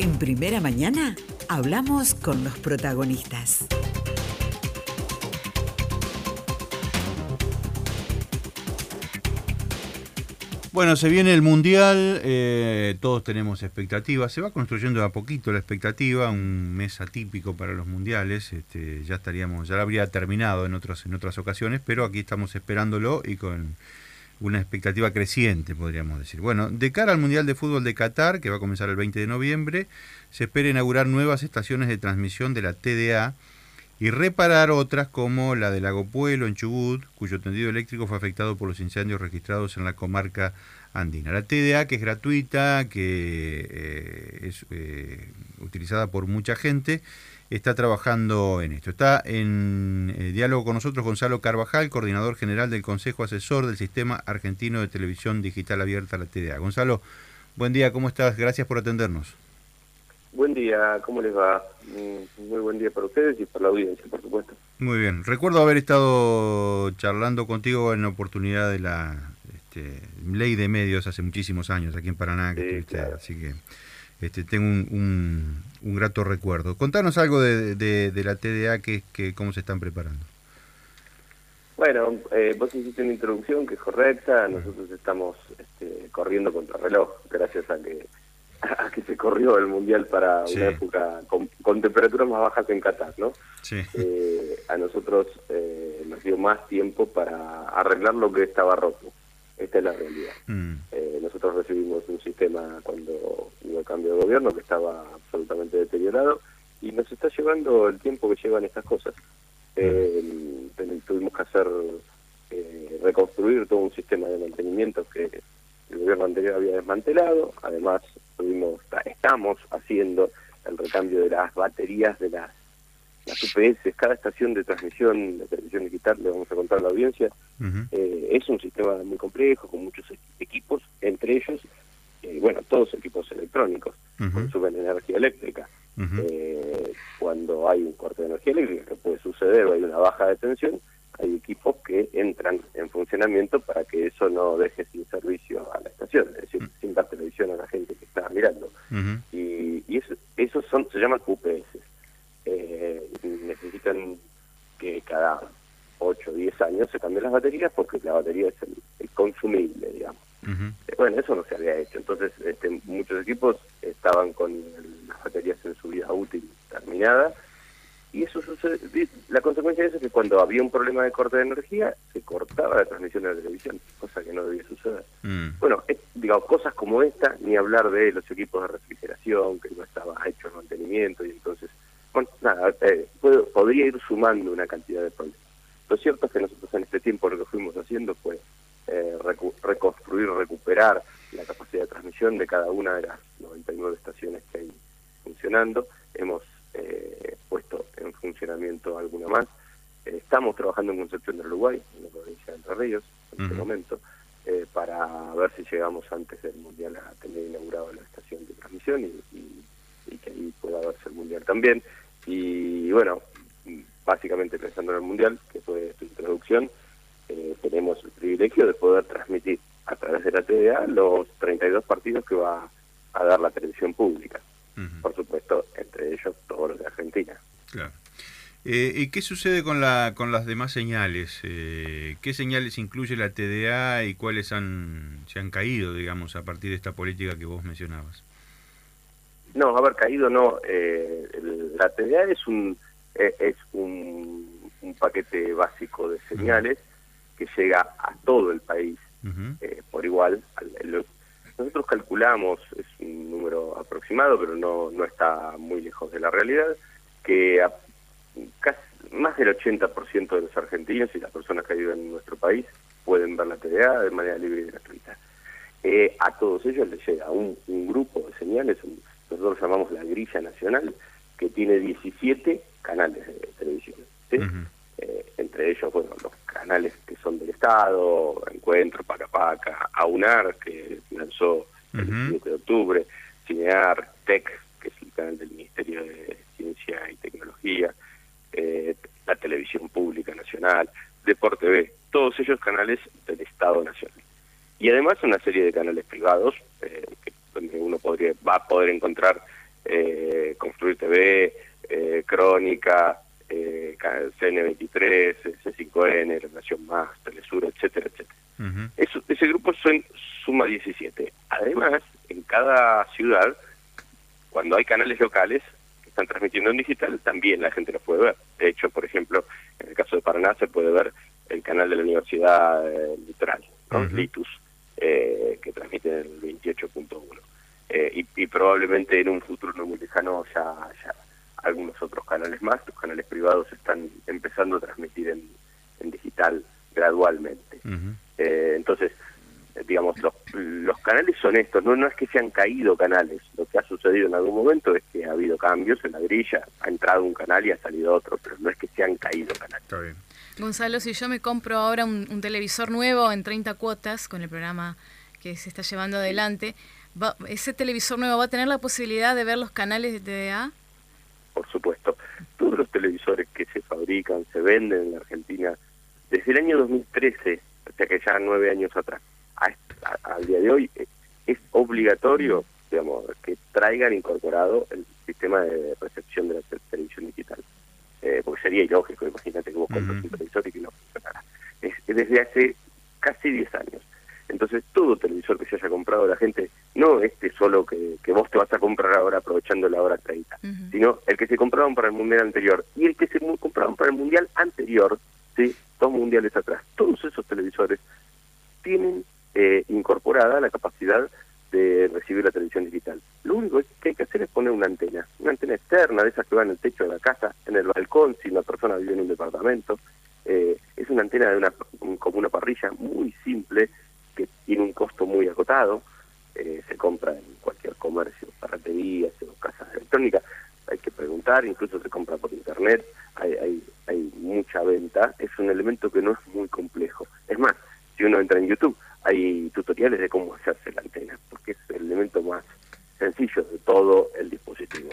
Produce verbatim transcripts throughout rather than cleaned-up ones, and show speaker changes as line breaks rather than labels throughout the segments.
En Primera Mañana hablamos con los protagonistas.
Bueno, se viene el Mundial, eh, todos tenemos expectativas, se va construyendo de a poquito la expectativa, un mes atípico para los mundiales, este, ya estaríamos, ya lo habría terminado en otros, en otras ocasiones, pero aquí estamos esperándolo y con una expectativa creciente, podríamos decir. Bueno, de cara al Mundial de Fútbol de Qatar, que va a comenzar el veinte de noviembre, se espera inaugurar nuevas estaciones de transmisión de la T D A y reparar otras como la de Lago Puelo en Chubut, cuyo tendido eléctrico fue afectado por los incendios registrados en la comarca andina. La T D A, que es gratuita, que eh, es eh, utilizada por mucha gente, está trabajando en esto. Está en eh, diálogo con nosotros Gonzalo Carvajal, coordinador general del Consejo Asesor del Sistema Argentino de Televisión Digital Abierta, la T D A. Gonzalo, buen día, ¿cómo estás? Gracias por atendernos.
Buen día, ¿cómo les va? Muy buen día para ustedes y para la audiencia, por supuesto.
Muy bien. Recuerdo haber estado charlando contigo en la oportunidad de la este, ley de medios hace muchísimos años aquí en Paraná, que
sí,
estuviste,
claro.
Así que este, tengo un, un, un grato recuerdo. Contanos algo de, de, de la T D A, que, que cómo se están preparando.
Bueno, eh, vos hiciste una introducción que es correcta. Nosotros estamos este, corriendo contra reloj, gracias a que a que se corrió el Mundial para
sí.
una época con, con temperaturas más bajas en Qatar, ¿no?
Sí.
Eh, a nosotros eh, nos dio más tiempo para arreglar lo que estaba roto. Esta es la realidad. Mm. Eh, nosotros recibimos un sistema cuando hubo el cambio de gobierno que estaba absolutamente deteriorado y nos está llevando el tiempo que llevan estas cosas. Eh, mm. Tuvimos que hacer, eh, reconstruir todo un sistema de mantenimiento que el gobierno anterior había desmantelado. Además, tuvimos, estamos haciendo el recambio de las baterías de las, las U P S. Cada estación de transmisión de televisión digital, le vamos a contar a la audiencia, uh-huh. eh, es un sistema muy complejo, con muchos equipos, entre ellos, eh, bueno, todos equipos electrónicos, uh-huh. consumen energía eléctrica. Uh-huh. Eh, cuando hay un corte de energía eléctrica, que puede suceder, o hay una baja de tensión, hay equipos que entran en funcionamiento para que eso no deje sin servicio a la estación, es decir, uh-huh. sin dar televisión a la gente que está mirando. Uh-huh. Y, y eso, esos son, se llaman U P S. Eh, necesitan que cada ocho o diez años se cambien las baterías, porque la batería es el, el consumible, digamos. Uh-huh. Eh, bueno, eso no se había hecho. Entonces, este, muchos equipos estaban con el, las baterías en su vida útil terminada. Y eso sucede, la consecuencia de eso es que cuando había un problema de corte de energía, se cortaba la transmisión de la televisión, cosa que no debía suceder. Mm. Bueno, es, digamos, cosas como esta, ni hablar de los equipos de refrigeración, que no estaba hecho el mantenimiento, y entonces, bueno, nada, eh, puedo, podría ir sumando una cantidad de problemas. Lo cierto es que nosotros en este tiempo lo que fuimos haciendo fue eh, recu- reconstruir, recuperar la capacidad de transmisión de cada una de las noventa y nueve estaciones que hay funcionando. Hemos Eh, puesto en funcionamiento alguna más. Eh, estamos trabajando en Concepción del Uruguay, en la provincia de Entre Ríos, en uh-huh. este momento, eh, para ver si llegamos antes del Mundial a tener inaugurado la estación de transmisión y, y, y que ahí pueda verse el Mundial también. Y bueno, básicamente pensando en el Mundial, que fue tu introducción, eh, tenemos el privilegio de poder transmitir a través de la T D A los treinta y dos partidos que va a dar la televisión pública. Uh-huh. Por supuesto, entre ellos todos los de Argentina.
Claro. Eh, ¿Y qué sucede con la con las demás señales? Eh, ¿Qué señales incluye la T D A y cuáles han se han caído, digamos, a partir de esta política que vos mencionabas?
No, haber caído no. Eh, el, la T D A es un eh, es un, un paquete básico de señales uh-huh. que llega a todo el país uh-huh. eh, por igual. El, Nosotros calculamos, es un número aproximado, pero no no está muy lejos de la realidad, que a, casi, más del ochenta por ciento de los argentinos y las personas que viven en nuestro país pueden ver la T D A de manera libre y gratuita. Eh, a todos ellos les llega un, un grupo de señales, un, nosotros llamamos la grilla nacional, que tiene diecisiete canales de televisión, ¿sí? Uh-huh. eh, entre ellos, bueno, los canales que son del Estado, Encuentro, Paca Paca, AUNAR, que lanzó el uh-huh. siete de octubre, Cinear, Tec, que es el canal del Ministerio de Ciencia y Tecnología, eh, la Televisión Pública Nacional, Deporte B, todos ellos canales del Estado Nacional. Y además una serie de canales privados, eh, que, donde uno podría va a poder encontrar eh, Construir T V, eh, Crónica, eh, C N veintitrés, C cinco N, La Nación Más, Telesur, etcétera, etcétera. Uh-huh. Eso, ese grupo son, suma diecisiete. Además, en cada ciudad, cuando hay canales locales que están transmitiendo en digital, también la gente los puede ver. De hecho, por ejemplo, en el caso de Paraná se puede ver el canal de la Universidad eh, Litoral, ¿no? Uh-huh. Litus, eh, que transmite el veintiocho punto uno. Eh, y, y probablemente en un futuro no muy lejano ya, ya algunos otros canales más. Los canales privados están empezando a transmitir en, en digital gradualmente. Uh-huh. eh, entonces, digamos, los, los canales son estos, no, no es que se han caído canales, lo que ha sucedido en algún momento es que ha habido cambios en la grilla, ha entrado un canal y ha salido otro, pero no es que se han caído canales.
Está bien.
Gonzalo, si yo me compro ahora un, un televisor nuevo en treinta cuotas con el programa que se está llevando adelante, va, ¿ese televisor nuevo va a tener la posibilidad de ver los canales de T D A?
Por supuesto. Todos los televisores que se fabrican, se venden en la Argentina, desde el año dos mil trece, o sea que ya nueve años atrás, al día de hoy es obligatorio, digamos, que traigan incorporado el sistema de recepción de la te televisión digital. Eh, porque sería ilógico, imagínate que vos compras uh-huh. un televisor y que no funcionara. Es, es desde hace casi diez años. Entonces, todo televisor que se haya comprado la gente, no este solo que, que vos te vas a comprar ahora aprovechando la hora treinta, uh-huh. sino el que se compraron para el mundial anterior y el que se compraron para el mundial anterior, ¿sí? Dos mundiales atrás. Todos esos televisores tienen eh, incorporada la capacidad de recibir la televisión digital. Lo único que hay que hacer es poner una antena, una antena externa, de esas que va en el techo de la casa, en el balcón, si una persona vive en un departamento. Eh, es una antena de una como una parrilla muy simple, que tiene un costo muy acotado, eh, se compra en cualquier comercio, ferreterías o casas electrónicas, hay que preguntar, incluso se compra por internet, hay, hay, hay mucha venta, es un elemento que no es muy complejo. Es más, si uno entra en YouTube, hay tutoriales de cómo hacerse la antena, porque es el elemento más sencillo de todo el dispositivo.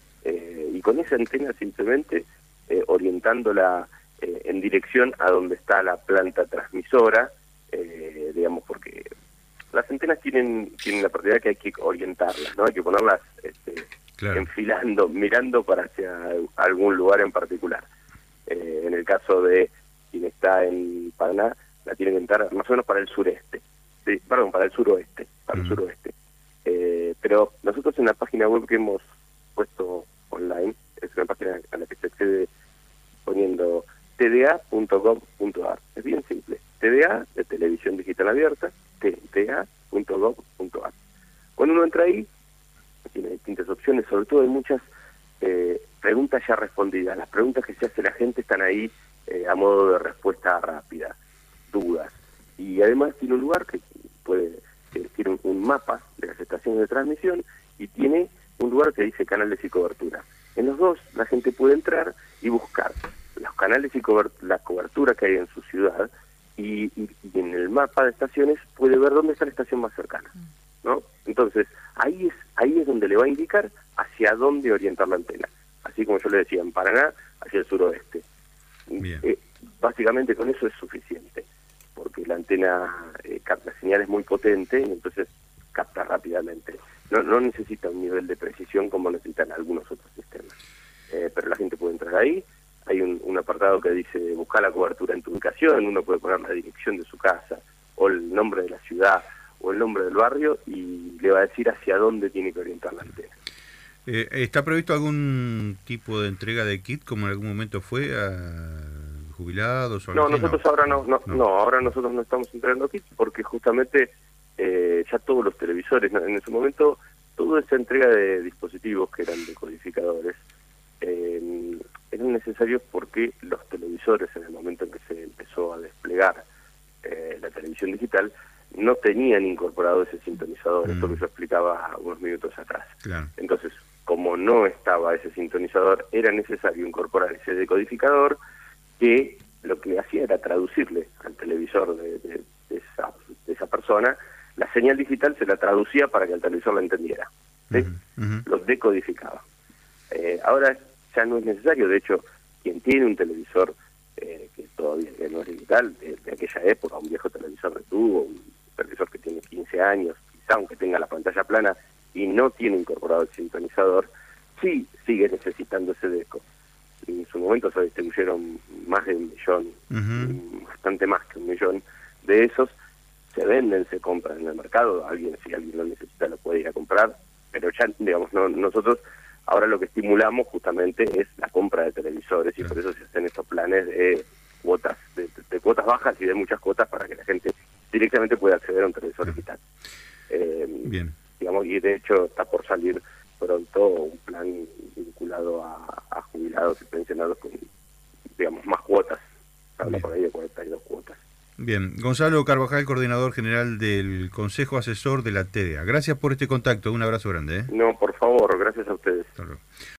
Eh, y con esa antena simplemente eh, orientándola eh, en dirección a donde está la planta transmisora, eh, digamos, porque las antenas tienen tienen la propiedad que hay que orientarlas, ¿no? Hay que ponerlas este, claro. enfilando, mirando para hacia algún lugar en particular. Eh, en el caso de quien está en Paraná, la tienen que entrar más o menos para el sureste, sí, perdón, para el suroeste, para uh-huh. el suroeste. Eh, pero nosotros en la página web que hemos puesto online, es una página a la que se accede poniendo t d a punto gov punto a r. Es bien simple. T D A, de Televisión Digital Abierta, t d a punto gov punto a r. Cuando uno entra ahí, tiene distintas opciones, sobre todo hay muchas eh, preguntas ya respondidas. Las preguntas que se hace la gente están ahí eh, a modo de respuesta rápida, dudas. Y además tiene un lugar que puede que tiene un, un mapa de las estaciones de transmisión y tiene un lugar que dice canales y cobertura. En los dos la gente puede entrar y buscar los canales y cobert la cobertura que hay en su ciudad y, y, y en el mapa de estaciones puede ver dónde está la estación más cercana, ¿no? Entonces ahí es ahí es donde le va a indicar hacia dónde orientar la antena. Así como yo le decía, en Paraná, hacia el suroeste. Eh, básicamente con eso es suficiente, porque la antena eh, capta señales muy potente y entonces capta rápidamente. No, no necesita un nivel de precisión como necesitan algunos otros sistemas. Eh, pero la gente puede entrar ahí, hay un, un apartado que dice buscar la cobertura en tu ubicación, uno puede poner la dirección de su casa, o el nombre de la ciudad, o el nombre del barrio, y le va a decir hacia dónde tiene que orientar la antena.
Eh, ¿Está previsto algún tipo de entrega de kit, como en algún momento fue, a jubilados o algo
No,
así?
nosotros
no.
ahora no, no, no, no, ahora nosotros no estamos entregando kits porque justamente eh, ya todos los televisores, en ese momento, toda esa entrega de dispositivos que eran decodificadores, eh, eran necesarios porque los televisores, en el momento en que se empezó a desplegar eh, la televisión digital, no tenían incorporado ese sintonizador, mm. esto que yo explicaba unos minutos atrás. Claro. Entonces, como no estaba ese sintonizador, era necesario incorporar ese decodificador que lo que hacía era traducirle al televisor de, de, de, esa, de esa persona, la señal digital se la traducía para que el televisor la entendiera, ¿sí? Uh-huh, uh-huh. Lo decodificaba. Eh, ahora ya no es necesario, de hecho, quien tiene un televisor eh, que todavía que no es digital, de, de aquella época, un viejo televisor de tubo, un televisor que tiene quince años, quizá aunque tenga la pantalla plana y no tiene incorporado el sintonizador, sí sigue necesitándose de eco. En su momento se distribuyeron más de un millón, uh-huh. bastante más que un millón de esos. Se venden, se compran en el mercado, alguien si alguien lo necesita lo puede ir a comprar, pero ya, digamos, no, nosotros ahora lo que estimulamos justamente es la compra de televisores, y por eso se hacen estos planes de cuotas, de, de, de cuotas bajas y de muchas cuotas para que la gente directamente pueda acceder a un televisor uh-huh. digital. Eh,
Bien.
Digamos, y de hecho está por salir pronto un plan vinculado a, a jubilados y pensionados con, digamos, más cuotas. Habla por ahí de cuarenta y dos cuotas.
Bien. Gonzalo Carvajal, coordinador general del Consejo Asesor de la T D A. Gracias por este contacto. Un abrazo grande. ¿eh?
No, por favor, gracias a ustedes.
Hasta luego.